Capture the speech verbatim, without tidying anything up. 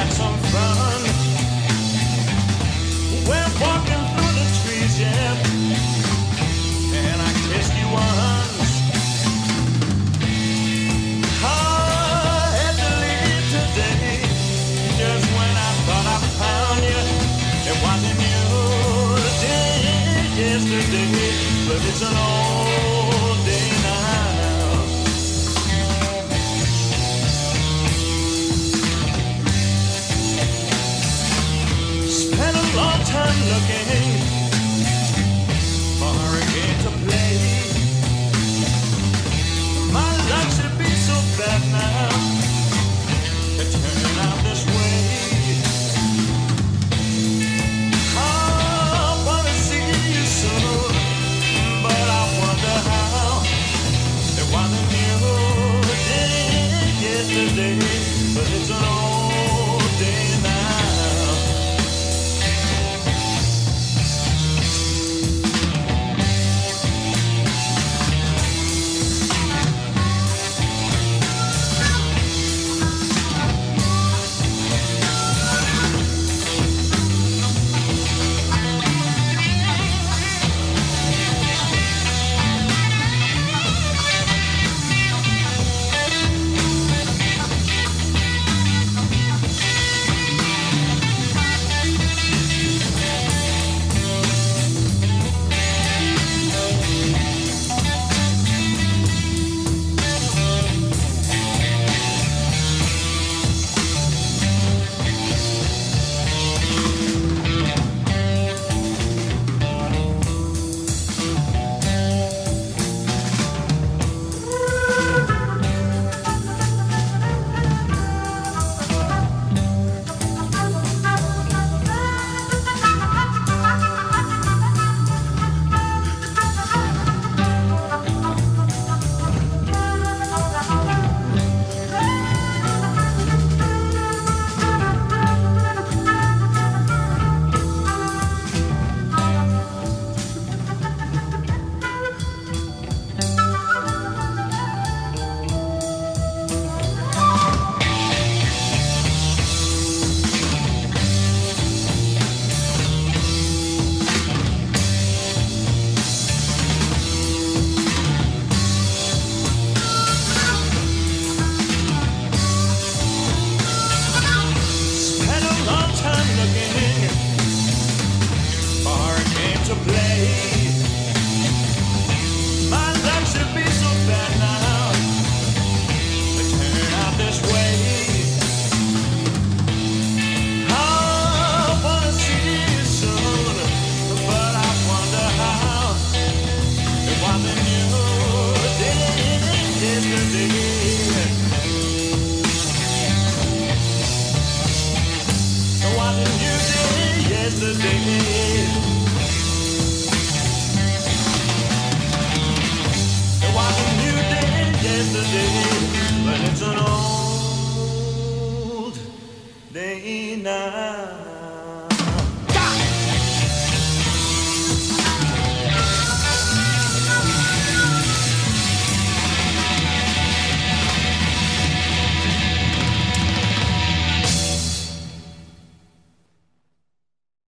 had some fun. We're walking through the trees, yeah, and I kissed you once. I had to leave today, just when I thought I found you. It wasn't you today, yesterday, but it's an old day now. Spent a long time looking for a game to play. My life should be so bad now to turn out this way. I wanna see you soon, but I wonder how. It wasn't you did yesterday, but it's an old day now. But it's an old day now.